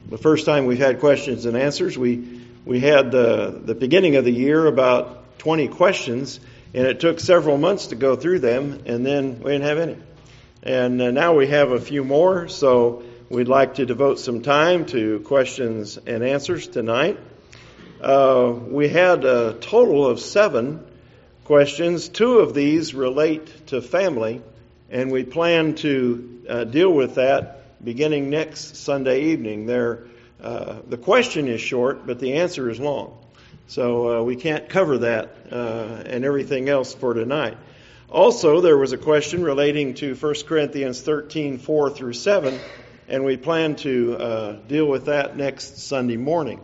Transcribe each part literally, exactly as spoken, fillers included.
the first time we've had questions and answers. We we had the the beginning of the year about twenty questions, and it took several months to go through them, and then we didn't have any. And uh, now we have a few more, so we'd like to devote some time to questions and answers tonight. Uh, we had a total of seven questions. Two of these relate to family, and we plan to uh, deal with that beginning next Sunday evening. There, uh, the question is short, but the answer is long. So uh, we can't cover that uh, and everything else for tonight. Also, there was a question relating to First Corinthians thirteen, four through seven, and we plan to uh, deal with that next Sunday morning.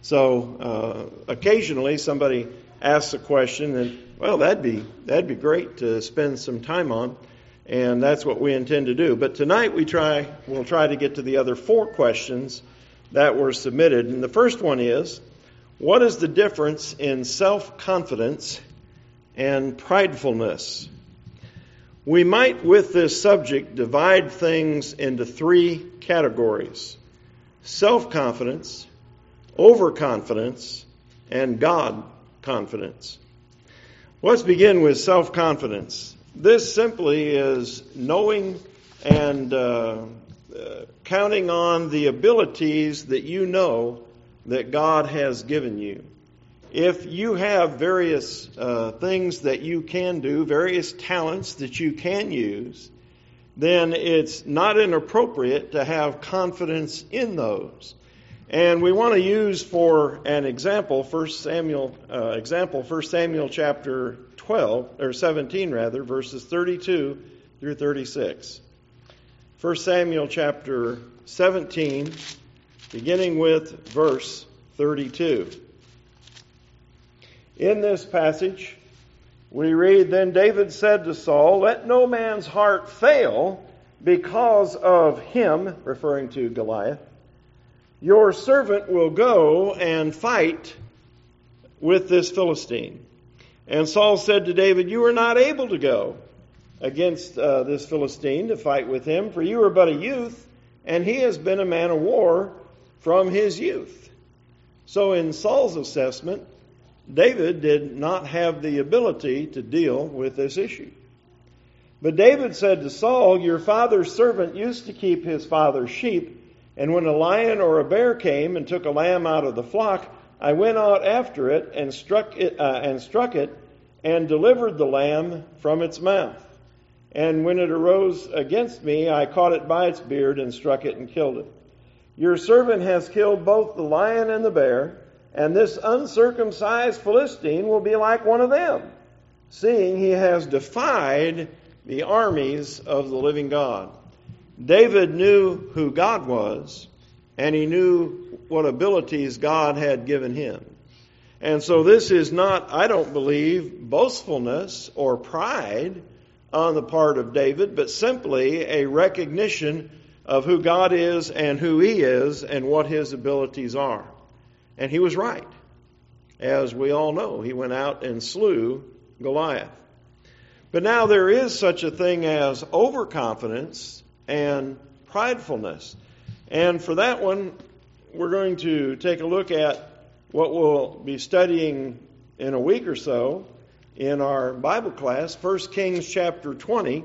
So uh, occasionally somebody asks a question, and well, that'd be that'd be great to spend some time on. And that's what we intend to do. But tonight we try, we'll try to get to the other four questions that were submitted. And the first one is, what is the difference in self-confidence and pridefulness? We might, with this subject, divide things into three categories: self-confidence, overconfidence, and God-confidence. Let's begin with self-confidence. This simply is knowing and uh, uh, counting on the abilities that you know that God has given you. If you have various uh, things that you can do, various talents that you can use, then it's not inappropriate to have confidence in those. And we want to use for an example, First Samuel uh, example, First Samuel chapter twelve or seventeen rather, verses thirty-two through thirty-six. First Samuel chapter seventeen, beginning with verse thirty-two. In this passage, we read, "Then David said to Saul, 'Let no man's heart fail because of him,'" referring to Goliath. "'Your servant will go and fight with this Philistine.' And Saul said to David, 'You are not able to go against uh, this Philistine to fight with him, for you are but a youth, and he has been a man of war from his youth.'" So in Saul's assessment, David did not have the ability to deal with this issue. But David said to Saul, "Your father's servant used to keep his father's sheep, and when a lion or a bear came and took a lamb out of the flock, I went out after it and struck it uh, and struck it and delivered the lamb from its mouth. And when it arose against me, I caught it by its beard and struck it and killed it. Your servant has killed both the lion and the bear, and this uncircumcised Philistine will be like one of them, seeing he has defied the armies of the living God." David knew who God was, and he knew what abilities God had given him. And so this is not, I don't believe, boastfulness or pride on the part of David, but simply a recognition of who God is and who he is and what his abilities are. And he was right. As we all know, he went out and slew Goliath. But now there is such a thing as overconfidence and pridefulness. And for that one, we're going to take a look at what we'll be studying in a week or so in our Bible class, First Kings chapter twenty,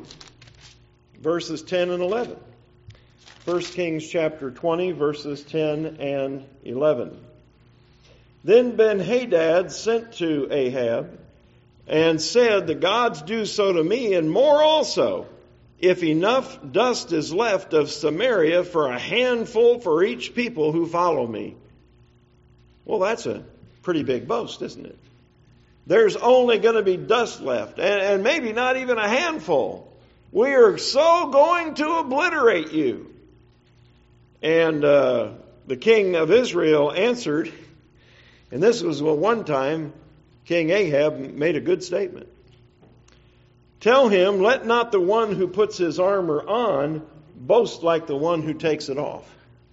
verses ten and eleven. First Kings chapter twenty, verses ten and eleven. "Then Ben-Hadad sent to Ahab and said, 'The gods do so to me and more also, if enough dust is left of Samaria for a handful for each people who follow me.'" Well, that's a pretty big boast, isn't it? There's only going to be dust left, and, and maybe not even a handful. We are so going to obliterate you. And uh, the king of Israel answered, and this was one time King Ahab made a good statement. "Tell him, let not the one who puts his armor on boast like the one who takes it off."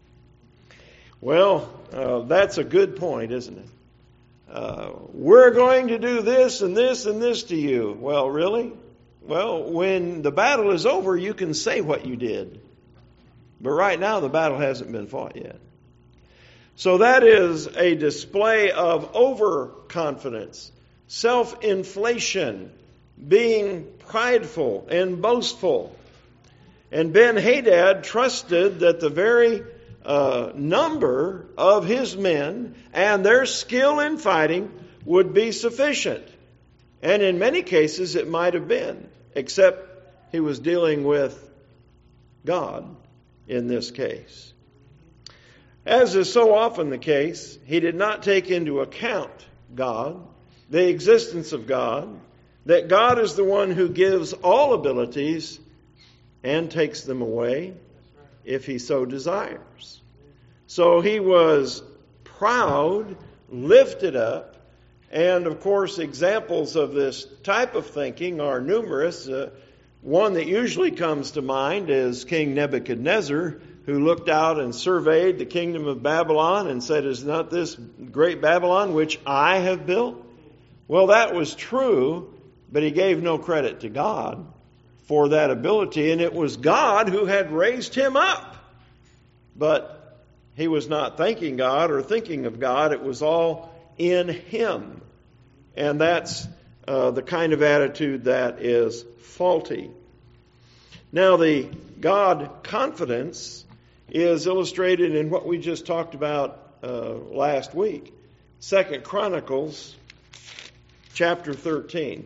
Well, uh, that's a good point, isn't it? Uh, we're going to do this and this and this to you. Well, really? Well, when the battle is over, you can say what you did. But right now, the battle hasn't been fought yet. So that is a display of overconfidence, self-inflation, being prideful and boastful. And Ben-Hadad trusted that the very uh, number of his men and their skill in fighting would be sufficient. And in many cases it might have been, except he was dealing with God in this case. As is so often the case, he did not take into account God, the existence of God, that God is the one who gives all abilities and takes them away if he so desires. So he was proud, lifted up, and of course examples of this type of thinking are numerous. Uh, one that usually comes to mind is King Nebuchadnezzar, who looked out and surveyed the kingdom of Babylon and said, "Is not this great Babylon which I have built?" Well, that was true, but he gave no credit to God for that ability, and it was God who had raised him up. But he was not thanking God or thinking of God. It was all in him. And that's uh, the kind of attitude that is faulty. Now, the God confidence is illustrated in what we just talked about uh, last week. Second Chronicles chapter thirteen.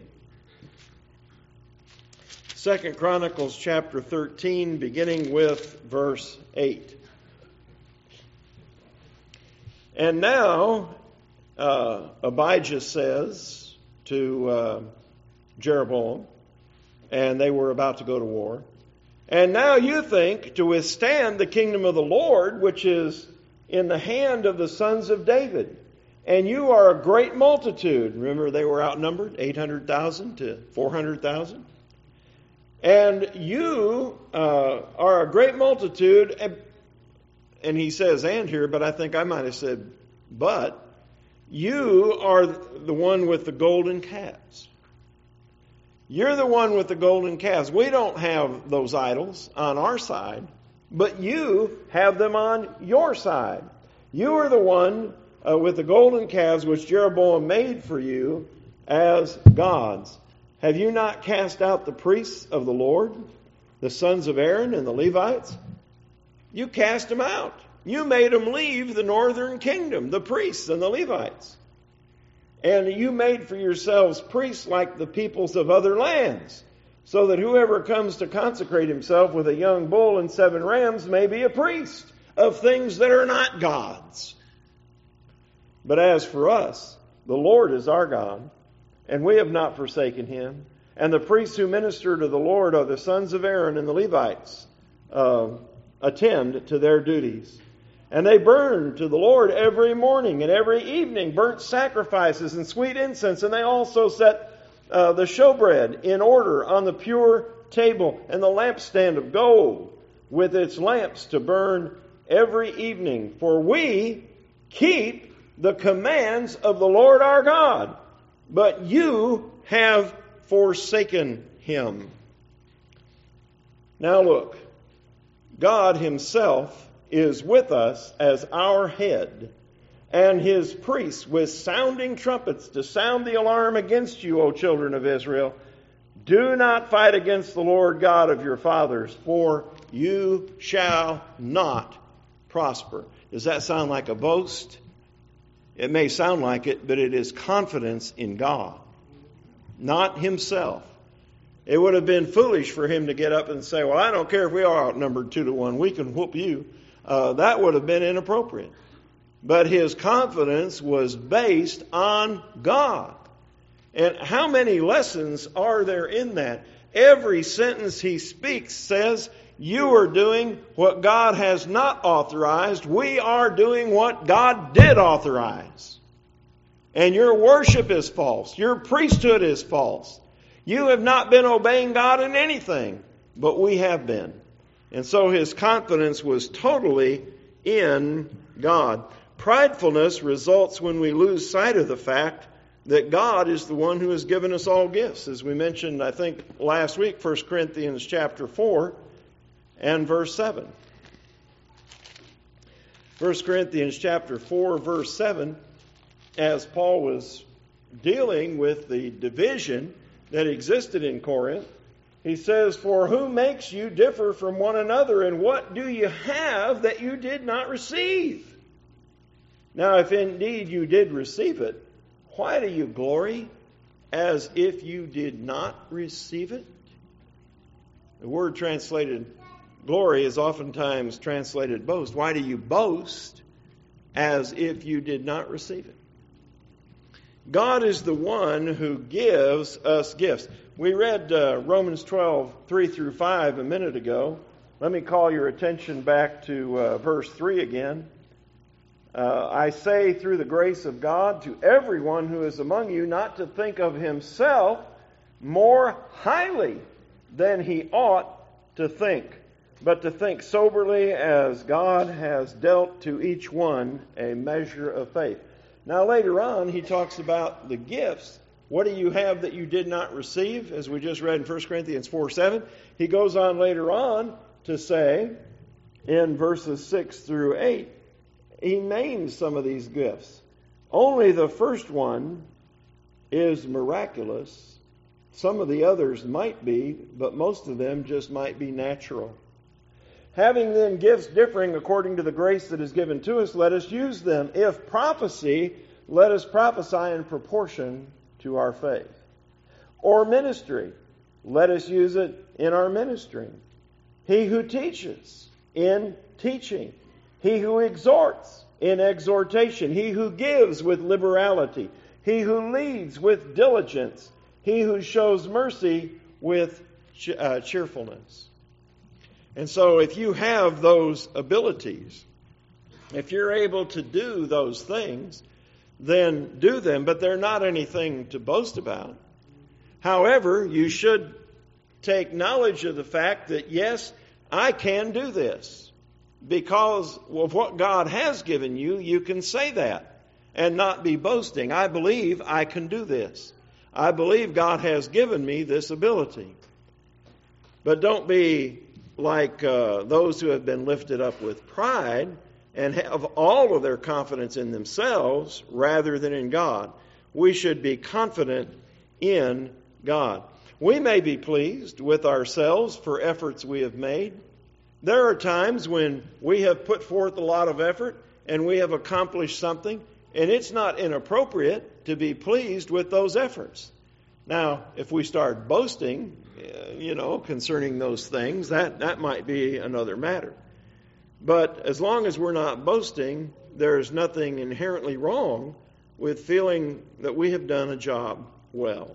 Second Chronicles chapter thirteen, beginning with verse eight. And now uh, Abijah says to uh, Jeroboam, and they were about to go to war, "And now you think to withstand the kingdom of the Lord, which is in the hand of the sons of David. And you are a great multitude." Remember, they were outnumbered, eight hundred thousand to four hundred thousand. "And you uh, are a great multitude." And, and he says "and" here, but I think I might have said "but." "You are the one with the golden calves." You're the one with the golden calves. We don't have those idols on our side, but you have them on your side. You are the one uh, with the golden calves which Jeroboam made for you as gods. Have you not cast out the priests of the Lord, the sons of Aaron and the Levites? You cast them out. You made them leave the northern kingdom, the priests and the Levites. And you made for yourselves priests like the peoples of other lands, so that whoever comes to consecrate himself with a young bull and seven rams may be a priest of things that are not gods. But as for us, the Lord is our God, and we have not forsaken him. And the priests who minister to the Lord are the sons of Aaron and the Levites. Uh, attend to their duties. And they burn to the Lord every morning and every evening burnt sacrifices and sweet incense. And they also set uh, the showbread in order on the pure table and the lampstand of gold with its lamps to burn every evening. For we keep the commands of the Lord our God, but you have forsaken him. Now look, God himself is with us as our head, and his priests with sounding trumpets to sound the alarm against you, O children of Israel. Do not fight against the Lord God of your fathers, for you shall not prosper. Does that sound like a boast? It may sound like it, but it is confidence in God, not himself. It would have been foolish for him to get up and say, "Well, I don't care if we are outnumbered two to one. We can whoop you." Uh, that would have been inappropriate. But his confidence was based on God. And how many lessons are there in that? Every sentence he speaks says, you are doing what God has not authorized. We are doing what God did authorize. And your worship is false. Your priesthood is false. You have not been obeying God in anything, but we have been. And so his confidence was totally in God. Pridefulness results when we lose sight of the fact that God is the one who has given us all gifts. As we mentioned, I think, last week, First Corinthians chapter four and verse seven. First Corinthians chapter four, verse seven, as Paul was dealing with the division that existed in Corinth, he says, "For who makes you differ from one another, and what do you have that you did not receive? Now, if indeed you did receive it, why do you glory as if you did not receive it?" The word translated glory is oftentimes translated boast. Why do you boast as if you did not receive it? God is the one who gives us gifts. We read uh, Romans twelve, three through five a minute ago. Let me call your attention back to uh, verse three again. Uh, I say through the grace of God to everyone who is among you not to think of himself more highly than he ought to think, but to think soberly as God has dealt to each one a measure of faith. Now later on, he talks about the gifts. What do you have that you did not receive? As we just read in First Corinthians four seven. He goes on later on to say, in verses six through eight, he names some of these gifts. Only the first one is miraculous. Some of the others might be, but most of them just might be natural. Having then gifts differing according to the grace that is given to us, let us use them. If prophecy, let us prophesy in proportion to our faith. Or ministry, let us use it in our ministry. He who teaches, in teaching. He who exhorts, in exhortation. He who gives, with liberality. He who leads, with diligence. He who shows mercy, with uh, cheerfulness. And so if you have those abilities, if you're able to do those things, then do them, but they're not anything to boast about. However, you should take knowledge of the fact that, yes, I can do this. Because of what God has given you, you can say that and not be boasting. I believe I can do this. I believe God has given me this ability. But don't be like uh, those who have been lifted up with pride and have all of their confidence in themselves rather than in God. We should be confident in God. We may be pleased with ourselves for efforts we have made. There are times when we have put forth a lot of effort and we have accomplished something, and it's not inappropriate to be pleased with those efforts. Now, if we start boasting, you know, concerning those things, that, that might be another matter. But as long as we're not boasting, there's nothing inherently wrong with feeling that we have done a job well.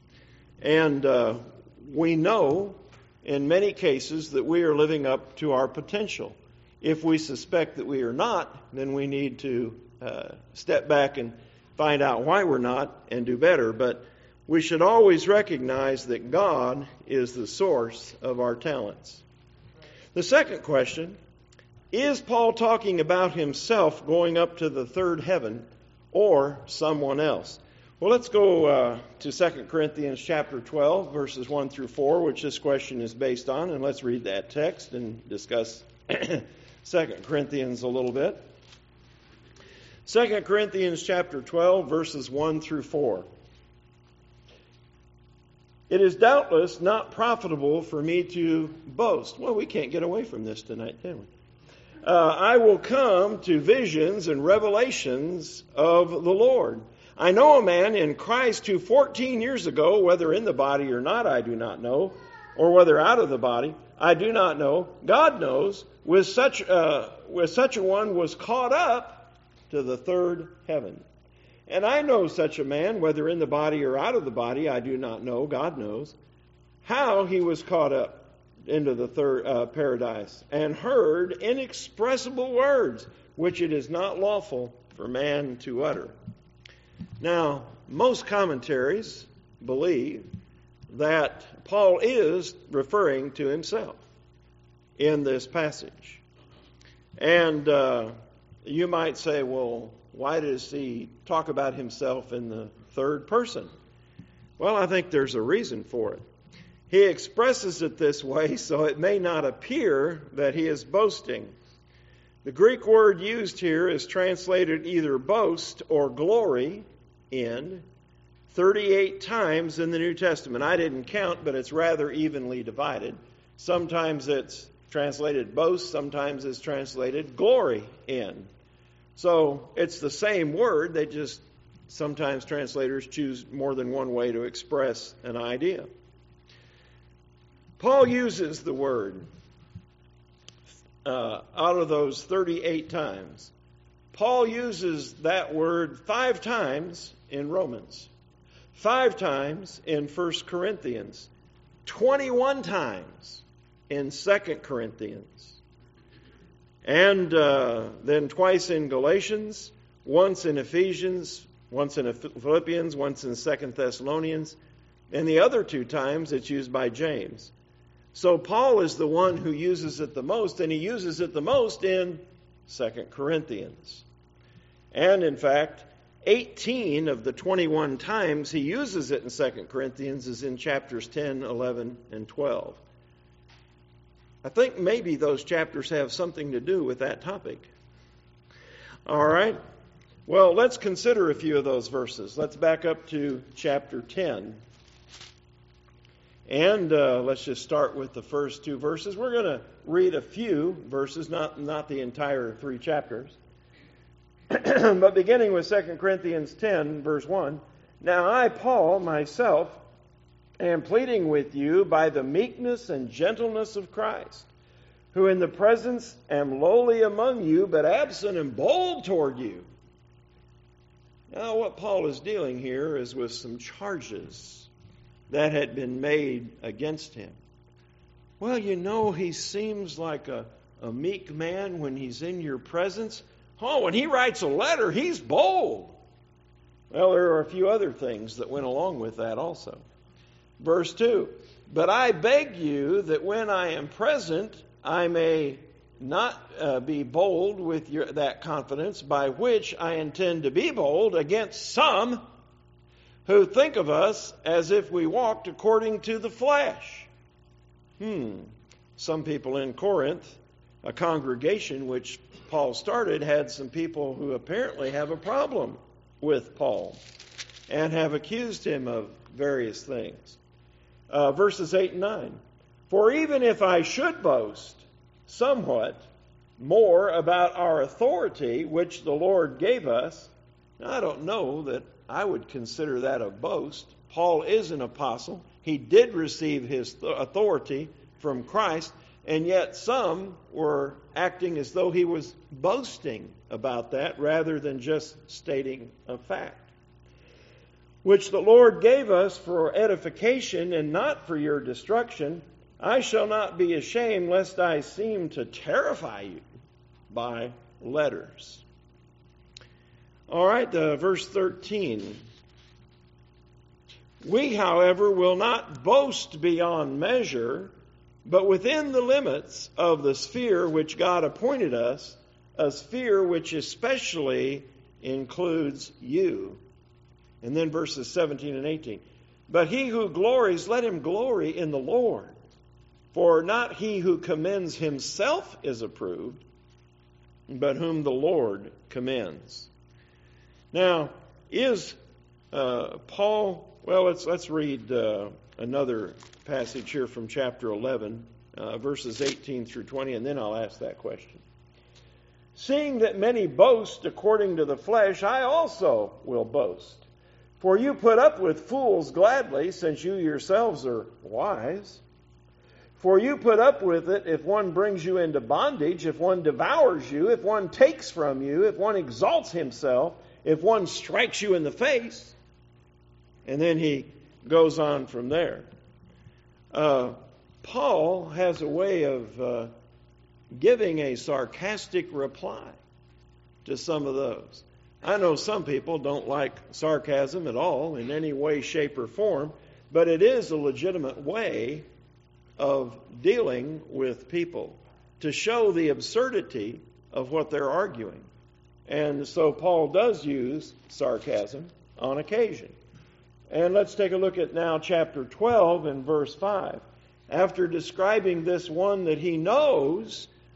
And uh, we know in many cases that we are living up to our potential. If we suspect that we are not, then we need to uh, step back and find out why we're not and do better. But we should always recognize that God is the source of our talents. The second question, is Paul talking about himself going up to the third heaven or someone else? Well, let's go uh, to Second Corinthians chapter twelve, verses one through four, which this question is based on, and let's read that text and discuss Second Corinthians a little bit. Second Corinthians chapter twelve, verses one through four. It is doubtless not profitable for me to boast. Well, we can't get away from this tonight, can we? Uh, I will come to visions and revelations of the Lord. I know a man in Christ who fourteen years ago, whether in the body or not, I do not know, or whether out of the body, I do not know. God knows. With such uh, with such a one was caught up to the third heaven. And I know such a man, whether in the body or out of the body, I do not know. God knows how he was caught up into the third uh, paradise, and heard inexpressible words, which it is not lawful for man to utter. Now, most commentaries believe that Paul is referring to himself in this passage. And uh, you might say, well, why does he talk about himself in the third person? Well, I think there's a reason for it. He expresses it this way so it may not appear that he is boasting. The Greek word used here is translated either boast or glory in thirty-eight times in the New Testament. I didn't count, but it's rather evenly divided. Sometimes it's translated boast, sometimes it's translated glory in. So it's the same word, they just sometimes translators choose more than one way to express an idea. Paul uses the word uh, out of those thirty-eight times. Paul uses that word five times in Romans, five times in First Corinthians, twenty-one times in Second Corinthians, and uh, then twice in Galatians, once in Ephesians, once in Philippians, once in Second Thessalonians, and the other two times it's used by James. So Paul is the one who uses it the most, and he uses it the most in Second Corinthians. And in fact, eighteen of the twenty-one times he uses it in Second Corinthians is in chapters ten, eleven, and twelve. I think maybe those chapters have something to do with that topic. All right. Well, let's consider a few of those verses. Let's back up to chapter ten. And uh, let's just start with the first two verses. We're going to read a few verses, not, not the entire three chapters. But beginning with Second Corinthians ten, verse one. Now I, Paul, myself, am pleading with you by the meekness and gentleness of Christ, who in the presence am lowly among you, but absent and bold toward you. Now what Paul is dealing here is with some charges that had been made against him. Well, you know, he seems like a, a meek man when he's in your presence. Oh, when he writes a letter, he's bold. Well, there are a few other things that went along with that also. Verse two, but I beg you that when I am present, I may not uh, be bold with your, that confidence by which I intend to be bold against some who think of us as if we walked according to the flesh. Hmm. Some people in Corinth, a congregation which Paul started, had some people who apparently have a problem with Paul and have accused him of various things. Uh, verses eight and nine. For even if I should boast somewhat more about our authority, which the Lord gave us, now, I don't know that I would consider that a boast. Paul is an apostle. He did receive his authority from Christ, and yet some were acting as though he was boasting about that rather than just stating a fact. Which the Lord gave us for edification and not for your destruction. I shall not be ashamed lest I seem to terrify you by letters. All right, uh, verse thirteen. We, however, will not boast beyond measure, but within the limits of the sphere which God appointed us, a sphere which especially includes you. And then verses seventeen and eighteen. But he who glories, let him glory in the Lord. For not he who commends himself is approved, but whom the Lord commends. Now, is uh, Paul, well, let's, let's read uh, another passage here from chapter eleven, uh, verses eighteen through twenty, and then I'll ask that question. Seeing that many boast according to the flesh, I also will boast. For you put up with fools gladly, since you yourselves are wise. For you put up with it if one brings you into bondage, if one devours you, if one takes from you, if one exalts himself, if one strikes you in the face. And then he goes on from there. Uh, Paul has a way of uh, giving a sarcastic reply to some of those. I know some people don't like sarcasm at all in any way, shape, or form, but it is a legitimate way of dealing with people to show the absurdity of what they're arguing. And so Paul does use sarcasm on occasion. And let's take a look at now chapter twelve and verse five. After describing this one that he knows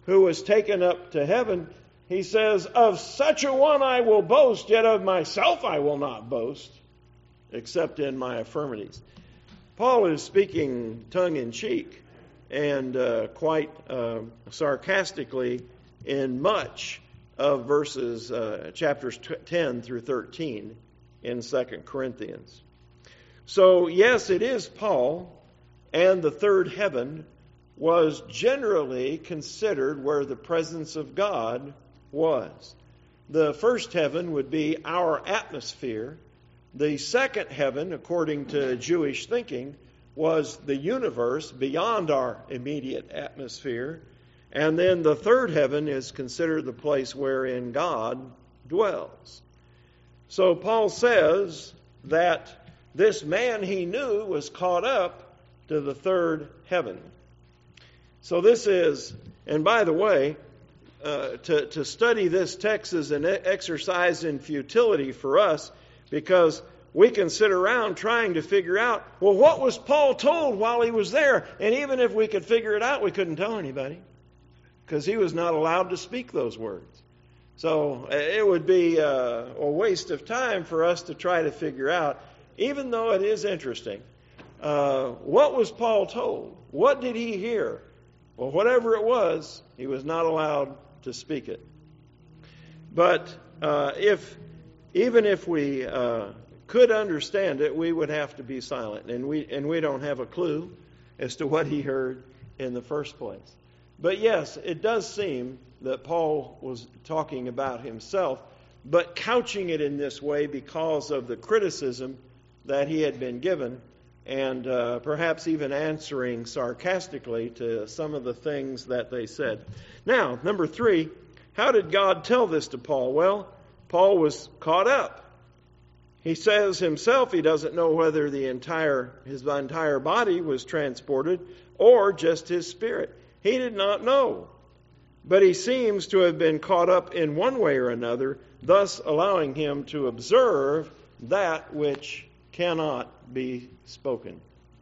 who was taken up to heaven, he says, of such a one I will boast, yet of myself I will not boast, except in my infirmities. Paul is speaking tongue-in-cheek and uh, quite uh, sarcastically in much of verses uh, chapters ten through thirteen in Second Corinthians. So, yes, it is Paul, and the third heaven was generally considered where the presence of God was. The first heaven would be our atmosphere. The second heaven, according to Jewish thinking, was the universe beyond our immediate atmosphere. And then the third heaven is considered the place wherein God dwells. So Paul says that this man he knew was caught up to the third heaven. So this is, and by the way, uh, to, to study this text is an exercise in futility for us, because we can sit around trying to figure out, well, what was Paul told while he was there? And even if we could figure it out, we couldn't tell anybody, because he was not allowed to speak those words. So it would be a, a waste of time for us to try to figure out, even though it is interesting, uh, what was Paul told? What did he hear? Well, whatever it was, he was not allowed to speak it. But uh, if even if we uh, could understand it, we would have to be silent, and we and we don't have a clue as to what he heard in the first place. But yes, it does seem that Paul was talking about himself, but couching it in this way because of the criticism that he had been given, and uh, perhaps even answering sarcastically to some of the things that they said. Now, number three, how did God tell this to Paul? Well, Paul was caught up. He says himself he doesn't know whether the entire his entire body was transported or just his spirit. He did not know. But he seems to have been caught up in one way or another, thus allowing him to observe that which cannot be spoken.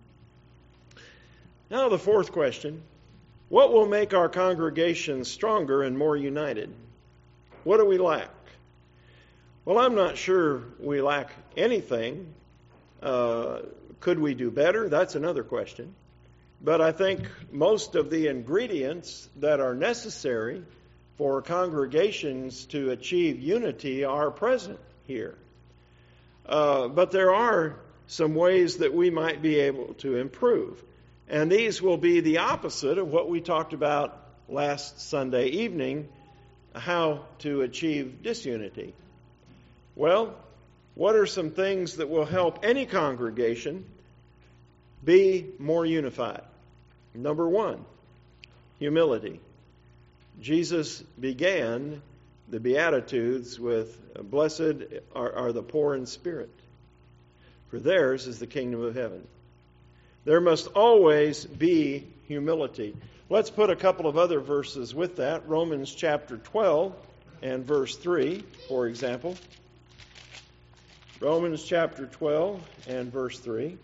Now the fourth question, what will make our congregation stronger and more united? What do we lack? Well, I'm not sure we lack anything. Uh, could we do better? That's another question. But I think most of the ingredients that are necessary for congregations to achieve unity are present here. Uh, but there are some ways that we might be able to improve. And these will be the opposite of what we talked about last Sunday evening, how to achieve disunity. Well, what are some things that will help any congregation be more unified? Number one, humility. Jesus began the Beatitudes with, blessed are, are the poor in spirit, for theirs is the kingdom of heaven. There must always be humility. Let's put a couple of other verses with that. Romans chapter twelve and verse three, for example. Romans chapter twelve and verse three.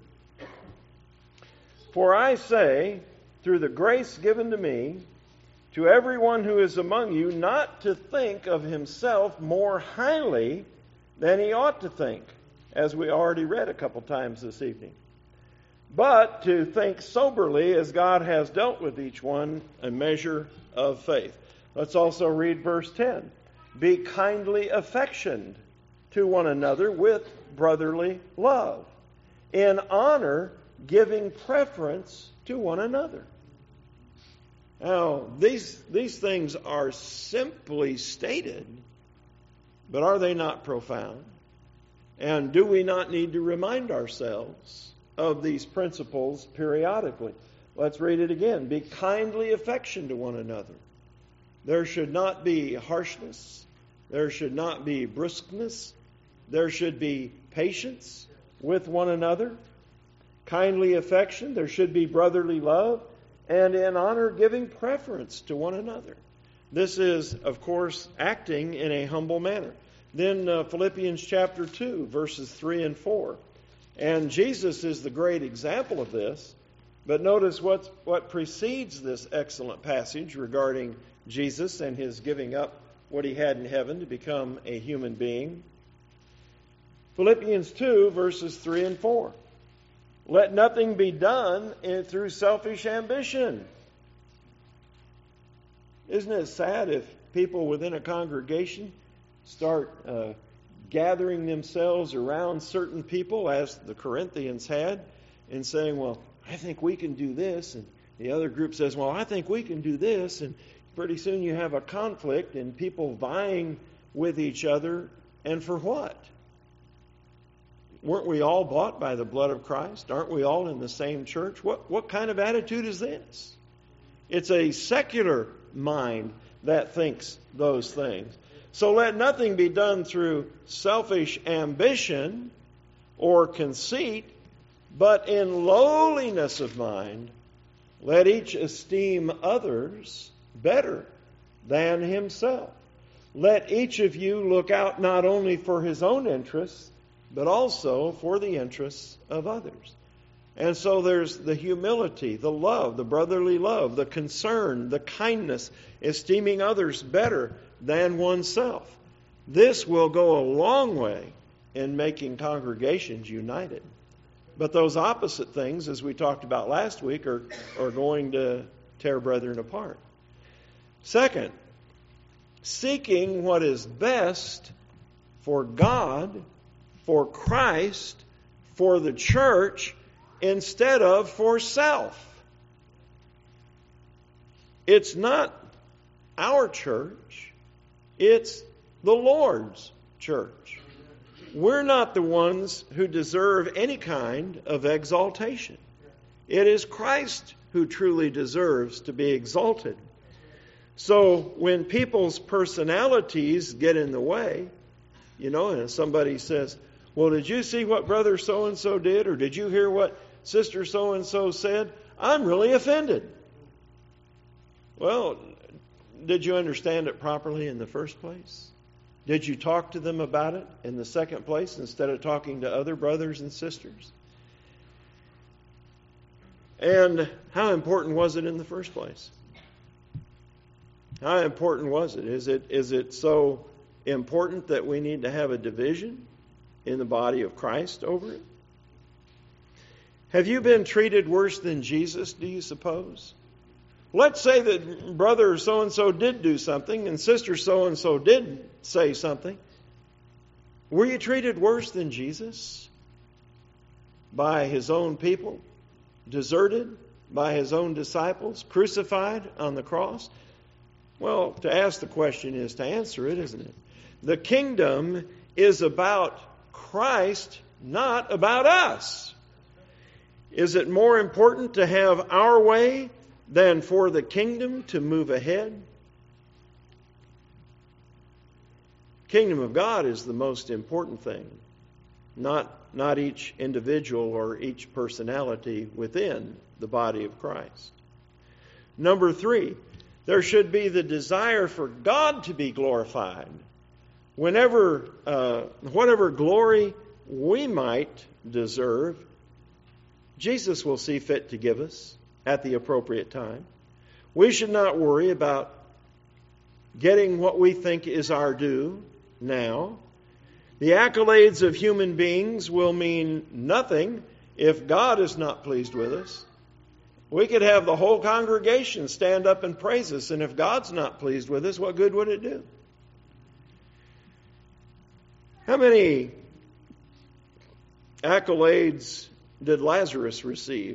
For I say, through the grace given to me, to everyone who is among you, not to think of himself more highly than he ought to think, as we already read a couple times this evening, but to think soberly as God has dealt with each one a measure of faith. Let's also read verse ten. Be kindly affectioned to one another with brotherly love, in honor giving preference to one another. Now, these, these things are simply stated, but are they not profound? And do we not need to remind ourselves of these principles periodically? Let's read it again. Be kindly affectioned to one another. There should not be harshness. There should not be brusqueness. There should be patience with one another. Kindly affection. There should be brotherly love. And in honor, giving preference to one another. This is, of course, acting in a humble manner. Then uh, Philippians chapter two, verses three and four. And Jesus is the great example of this. But notice what, what precedes this excellent passage regarding Jesus and his giving up what he had in heaven to become a human being. Philippians two, verses three and four. Let nothing be done in, through selfish ambition. Isn't it sad if people within a congregation start uh, gathering themselves around certain people, as the Corinthians had, and saying, well, I think we can do this, and the other group says, well, I think we can do this, and pretty soon you have a conflict and people vying with each other, and for what? Weren't we all bought by the blood of Christ? Aren't we all in the same church? What, what kind of attitude is this? It's a secular mind that thinks those things. So let nothing be done through selfish ambition or conceit, but in lowliness of mind, let each esteem others better than himself. Let each of you look out not only for his own interests, but also for the interests of others. And so there's the humility, the love, the brotherly love, the concern, the kindness, esteeming others better than oneself. This will go a long way in making congregations united. But those opposite things, as we talked about last week, are, are going to tear brethren apart. Second, seeking what is best for God, for Christ, for the church, instead of for self. It's not our church, it's the Lord's church. We're not the ones who deserve any kind of exaltation. It is Christ who truly deserves to be exalted. So when people's personalities get in the way, you know, and somebody says, well, did you see what brother so-and-so did? Or did you hear what sister so-and-so said? I'm really offended. Well, did you understand it properly in the first place? Did you talk to them about it in the second place instead of talking to other brothers and sisters? And how important was it in the first place? How important was it? Is it is it so important that we need to have a division in the body of Christ over it? Have you been treated worse than Jesus, do you suppose? Let's say that brother so-and-so did do something and sister so-and-so did say something. Were you treated worse than Jesus? By his own people? Deserted by his own disciples? Crucified on the cross? Well, to ask the question is to answer it, isn't it? The kingdom is about Christ, not about us. Is it more important to have our way than for the kingdom to move ahead? Kingdom of God is the most important thing, not, not each individual or each personality within the body of Christ. Number three, there should be the desire for God to be glorified. Whenever, uh, whatever glory we might deserve, Jesus will see fit to give us at the appropriate time. We should not worry about getting what we think is our due now. The accolades of human beings will mean nothing if God is not pleased with us. We could have the whole congregation stand up and praise us, and if God's not pleased with us, what good would it do? How many accolades did Lazarus receive?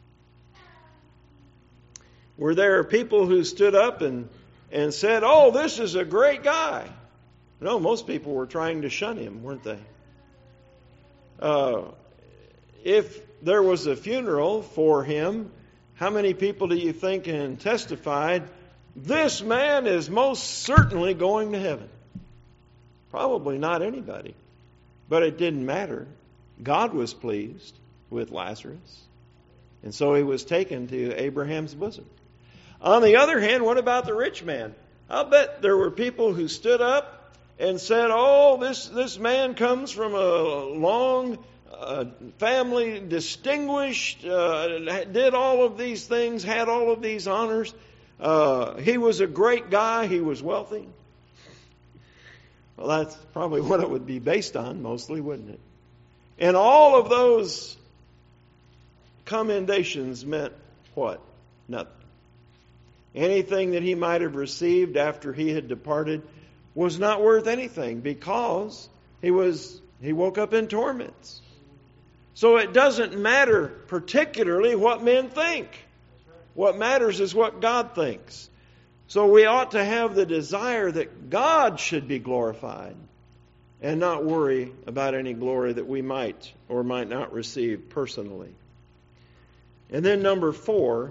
Were there people who stood up and, and said, oh, this is a great guy? No, most people were trying to shun him, weren't they? Uh, if there was a funeral for him, how many people do you think can testify, this man is most certainly going to heaven? Probably not anybody. But it didn't matter. God was pleased with Lazarus. And so he was taken to Abraham's bosom. On the other hand, what about the rich man? I'll bet there were people who stood up and said, oh, this, this man comes from a long uh, family, distinguished, uh, did all of these things, had all of these honors. Uh, he was a great guy. He was wealthy. Well, that's probably what it would be based on, mostly, wouldn't it? And all of those commendations meant what? Nothing. Anything that he might have received after he had departed was not worth anything, because he was he woke up in torments. So it doesn't matter particularly what men think. What matters is what God thinks. So we ought to have the desire that God should be glorified and not worry about any glory that we might or might not receive personally. And then number four,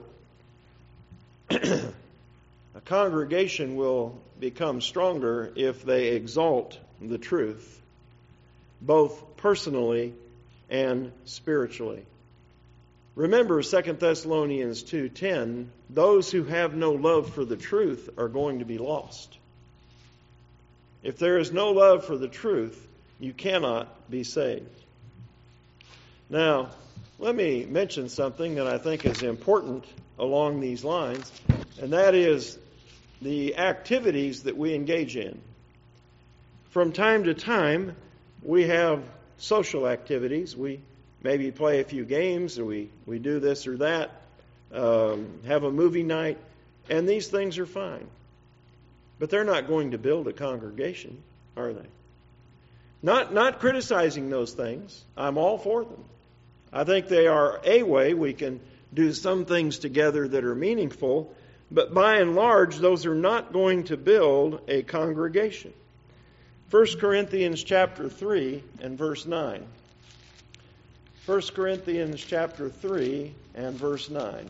a congregation will become stronger if they exalt the truth, both personally and spiritually. Remember Second Thessalonians two ten, those who have no love for the truth are going to be lost. If there is no love for the truth, you cannot be saved. Now, let me mention something that I think is important along these lines, and that is the activities that we engage in. From time to time, we have social activities. We maybe play a few games, or we, we do this or that, um, have a movie night, and these things are fine. But they're not going to build a congregation, are they? Not, not criticizing those things. I'm all for them. I think they are a way we can do some things together that are meaningful, but by and large, those are not going to build a congregation. First Corinthians chapter three and verse nine. First Corinthians chapter three and verse nine.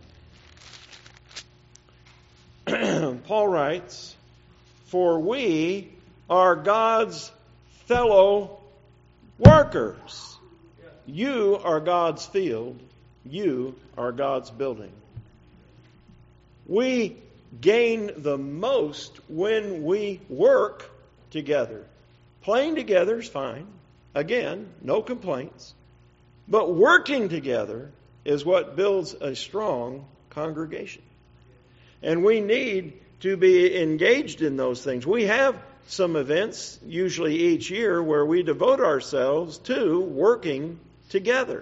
Paul writes, "For we are God's fellow workers. You are God's field. You are God's building." We gain the most when we work together. Playing together is fine. Again, no complaints. But working together is what builds a strong congregation. And we need to be engaged in those things. We have some events, usually each year, where we devote ourselves to working together.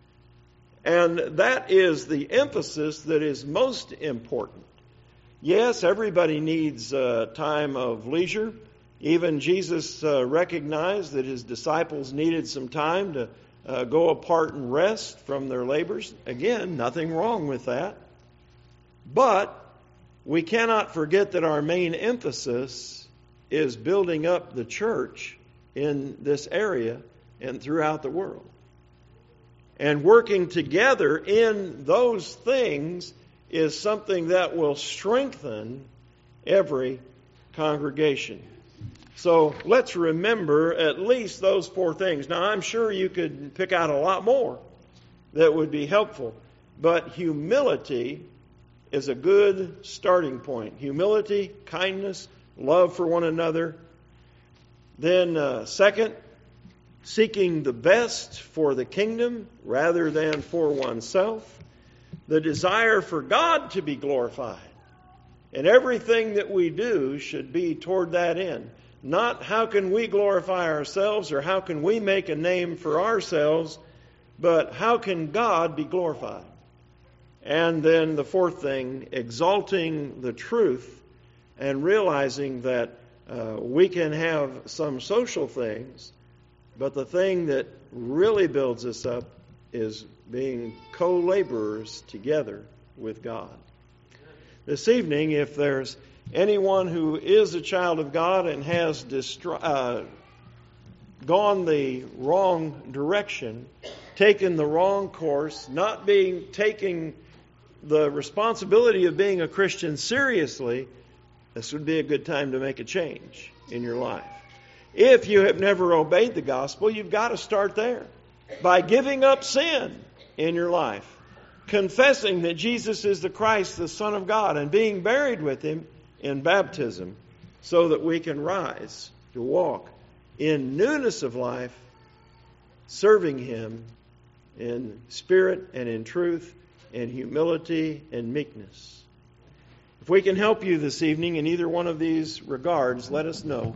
And that is the emphasis that is most important. Yes, everybody needs uh, time of leisure. Even Jesus uh, recognized that his disciples needed some time to uh, go apart and rest from their labors. Again, nothing wrong with that. But we cannot forget that our main emphasis is building up the church in this area and throughout the world. And working together in those things is something that will strengthen every congregation. So let's remember at least those four things. Now, I'm sure you could pick out a lot more that would be helpful, but humility is a good starting point. Humility, kindness, love for one another. Then uh, second, seeking the best for the kingdom rather than for oneself. The desire for God to be glorified. And everything that we do should be toward that end. Not how can we glorify ourselves or how can we make a name for ourselves, but how can God be glorified? And then the fourth thing, exalting the truth and realizing that uh, we can have some social things, but the thing that really builds us up is being co-laborers together with God. This evening, if there's anyone who is a child of God and has distri- uh, gone the wrong direction, taken the wrong course, not being taking the responsibility of being a Christian seriously, this would be a good time to make a change in your life. If you have never obeyed the gospel, you've got to start there by giving up sin in your life, confessing that Jesus is the Christ, the Son of God, and being buried with Him in baptism so that we can rise to walk in newness of life, serving Him in spirit and in truth, in humility and meekness. If we can help you this evening in either one of these regards, let us know.